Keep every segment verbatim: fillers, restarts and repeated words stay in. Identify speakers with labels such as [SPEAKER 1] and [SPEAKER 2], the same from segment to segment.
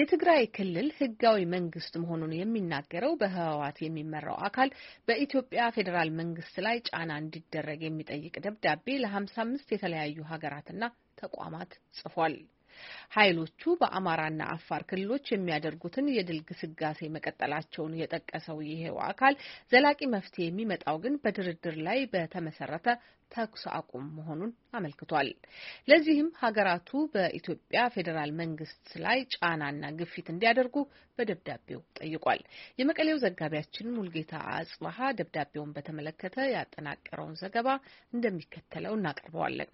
[SPEAKER 1] የትግራይ ክልል ህጋዊ መንግስት መሆኑን የሚናገረው በህወሓት የሚመራው አካል በኢትዮጵያ ፌዴራል መንግስት ላይ ጫና እንዲደረግ የሚጠይቅ ደብዳቤ ለሀምሳ አምስት የተለያዩ ሀገራትና ተቋማት ጽፏል። ኃይሎቹ በአማራና አፋር ክልሎች የሚያደርጉትን የድል ግስጋሴ መቀጠላቸውን የጠቀሰው ይሄው አካል ዘላቂ መፍትሄ የሚመጣው ግን በድርድር ላይ በተመሰረተ ተኩስ አቁም መሆኑን አመልክቷል። ለዚህም ሀገራቱ በኢትዮጵያ ፌዴራል መንግስት ላይ ጫናና ግፊት እንዲያደርጉ በደብዳቤው ጠይቋል። የመቀሌው ዘጋቢያችን ሙልጌታ አጽባሃ ደብዳቤውን በተመለከተ ያጠናቀረውን ዘገባ እንደሚከተለው እናቀርበዋለን።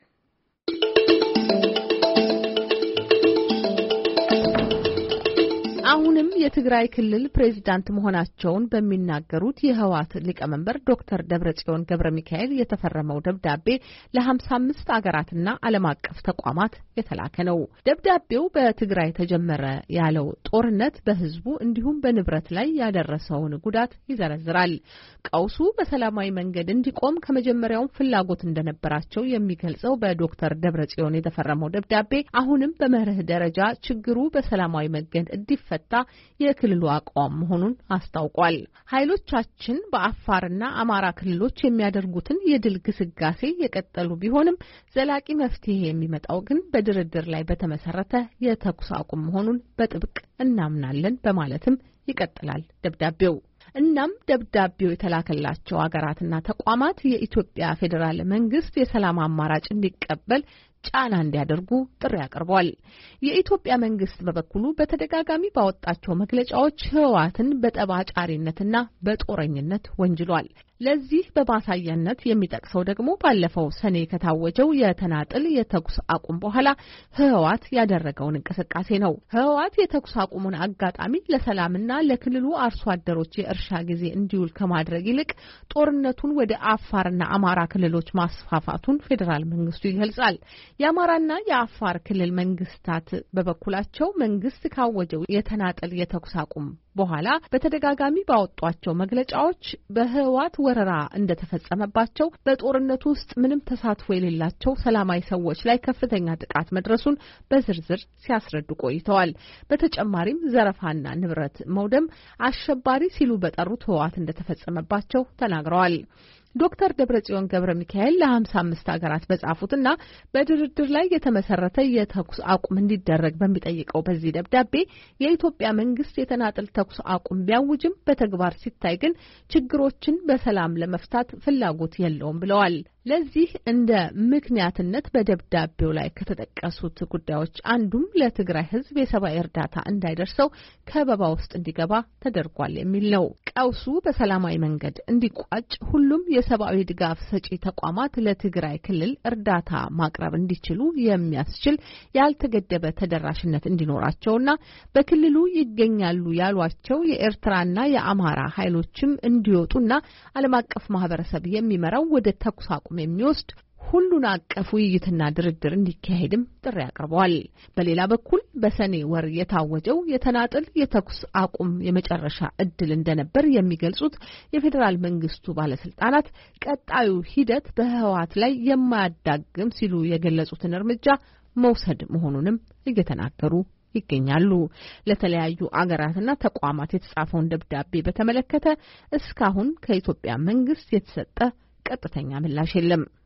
[SPEAKER 1] አሁንም የትግራይ ክልል ፕሬዝዳንት መሆናቸውን በሚናገሩት የህወሓት ሊቀመንበር ዶክተር ደብረጽዮን ገብረሚካኤል የተፈረመው ደብዳቤ ለሀምሳ አምስት አገራትና ዓለም አቀፍ ተቋማት የተላከ ነው። ደብዳቤው በትግራይ ተጀመረ ያለው ጦርነት በህዝቡ እንዲሁም በንብረት ላይ ያደረሰውን ጉዳት ይዘረዝራል። ቀውሱ በሰላማዊ መንገድ እንዲቆም ከመጀመሪያው ፍላጎት እንደነበራቸው የሚገልጸው በዶክተር ደብረጽዮን የተፈረመው ደብዳቤ አሁንም በመርህ ደረጃ ችግሩ በሰላማዊ መንገድ እንዲፈ ታ የክልሉ አቋም መሆኑን አስታውቋል። ኃይሎቻችን በአፋርና አማራ ክልሎች የሚያደርጉትን የድል ግስጋሴ የቀጠሉ ቢሆንም ዘላቂ መፍትሄ የሚመጣው ግን በድርድር ላይ በተመሰረተ የተኩስ አቁም መሆኑን በጥብቅ እናምናለን በማለትም ይቀጥላል ደብዳቤው። እናም ደብዳቤው የተላከላቸው ሀገራትና ተቋማት የኢትዮጵያ ፌዴራል መንግስት የሰላም አማራጭ እንዲቀበል ጫና እንዲያደርጉ ጥሪ አቅርቧል። የኢትዮጵያ መንግስት በበኩሉ በተደጋጋሚ ባወጣቸው መግለጫዎች ህወሓትን በጠባጫሪነትና በጦረኝነት ወንጅሏል። ለዚህ በማሳያነት የሚጠቅሰው ደግሞ ባለፈው ሰኔ ከታወጀው የተናጥል የተኩስ አቁም በኋላ ህወሓት ያደረገውን እንቅስቃሴ ነው። ህወሓት የተኩስ አቁሙን አጋጣሚ ለሰላምና ለክልሉ አርሶ አደሮች የእርሻ ጊዜ እንዲውል ከማድረግ ይልቅ ጦርነቱን ወደ አፋርና አማራ ክልሎች ማስፋፋቱን ፌዴራል መንግስቱ ይገልጻል። የአማራና የአፋር ክልል መንግስታት በበኩላቸው መንግስት ካወጀው የተናጥል የተኩስ አቁም በኋላ በተደጋጋሚ ባወጧቸው መግለጫዎች በህወሓት ወረራ እንደተፈጸመባቸው በጦርነቱ ውስጥ ምንም ተሳትፎ የሌላቸው ሰላማዊ ሰዎች ላይ ከፍተኛ ጥቃት መድረሱን በዝርዝር ሲያስረዱ ቆይተዋል። በተጨማሪም ዘረፋና ንብረት መውደም አሸባሪ ሲሉ በጠሩት ህወሓት እንደተፈጸመባቸው ተናግረዋል። ዶክተር ደብረጽዮን ገብረሚካኤል ለሀምሳ አምስት ሀገራት በጻፉትና በድርድር ላይ የተመሰረተ የተኩስ አቁም እንዲደረግ በሚጠይቀው በዚህ ደብዳቤ የኢትዮጵያ መንግስት የተናጥል ተኩስ አቁም ቢያውጅም በተግባር ሲታይ ግን ችግሮችን በሰላም ለመፍታት ፍላጎት የለውም ብለዋል። ለዚህ እንደ ምክንያትነት በደብዳቤው ላይ ከተጠቀሱት ጉዳዮች አንዱም ለትግራይ ህዝብ የሰብአዊ እርዳታ እንዳይደርሰው ከበባ ውስጥ እንዲገባ ተደርጓል የሚል ነው። ቀውሱ በሰላማዊ መንገድ እንዲቋጭ ሁሉም የሰብአዊ ድጋፍ ሰጪ ተቋማት ለትግራይ ክልል እርዳታ ማቅረብ እንዲችሉ የሚያስችል ያልተገደበ ተደራሽነት እንዲኖራቸውና በክልሉ ይገኛሉ ያሏቸው የኤርትራና የአማራ ኃይሎችም እንዲወጡና ዓለም አቀፍ ማህበረሰብ የሚመራው ወደ ተኩስ አቁም የሚወስድ ሁሉን አቀፍ ውይይትና ድርድር እንዲካሄድም ጥሪ አቅርበዋል። በሌላ በኩል በሰኔ ወር የታወጀው የተናጥል የተኩስ አቁም የመጨረሻ እድል እንደነበር የሚገልጹት የፌዴራል መንግስቱ ባለስልጣናት ቀጣዩ ሂደት በህወሓት ላይ የማያዳግም ሲሉ የገለጹትን እርምጃ መውሰድ መሆኑንም እየተናገሩ ይገኛሉ። ለተለያዩ አገራትና ተቋማት የተጻፈውን ደብዳቤ በተመለከተ እስካሁን ከኢትዮጵያ መንግስት የተሰጠ ቀጥተኛ ምላሽ የለም።